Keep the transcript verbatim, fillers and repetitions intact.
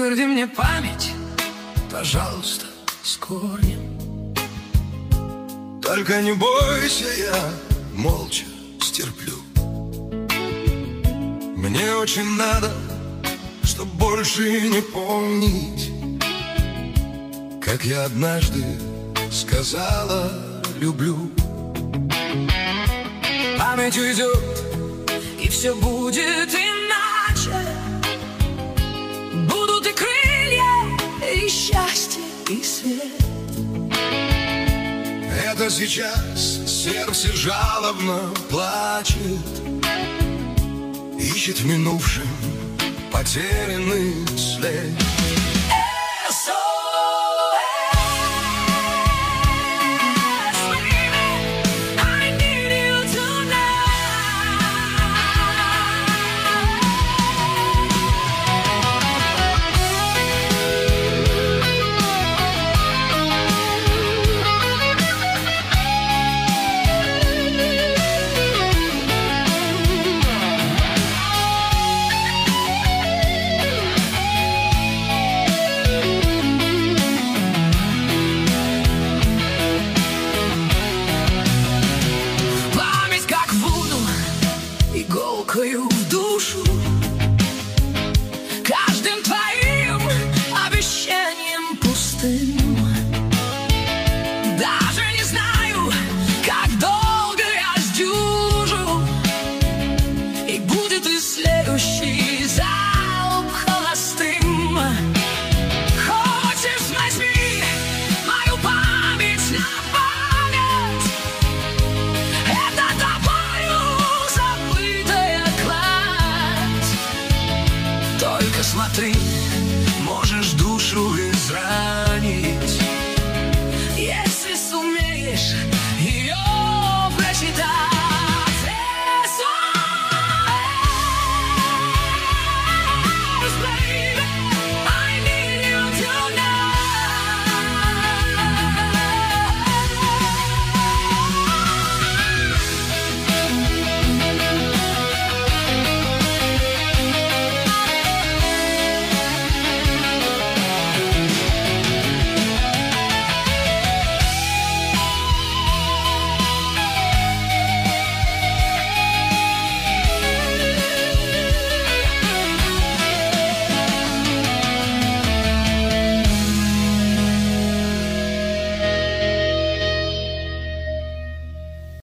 Вырви мне память, пожалуйста, с корнем. Только не бойся, я молча стерплю. Мне очень надо, чтоб больше не помнить, как я однажды сказала люблю. Память уйдет, и все будет иначе. Будут и крылья, и счастье, и свет. Это сейчас сердце жалобно плачет, ищет в минувшем потерянный след. Иголкою в душу, каждым твоим обещанием пустым. Даже не знаю, как долго я сдюжу, и будет ли следующий залп холостым. Хочешь, возьми мою память на память. Это тобою забытая кладь. Только смотри,